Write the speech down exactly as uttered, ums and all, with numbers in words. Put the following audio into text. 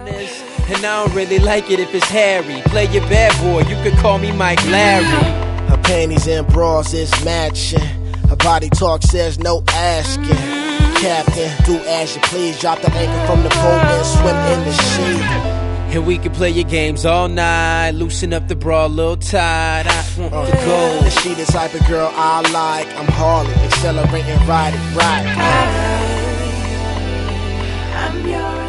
honest, and I don't really like it if it's hairy. Play your bad boy, you could call me Mike Larry. Her panties and bras is matching. Her body talk says no asking. Captain, do as you please. Drop the anchor from the boat and swim in the sheet. And we can play your games all night. Loosen up the bra a little tight. I want uh, the gold. And she the type of girl I like. I'm Harley, accelerating, riding, right. I, I'm yours.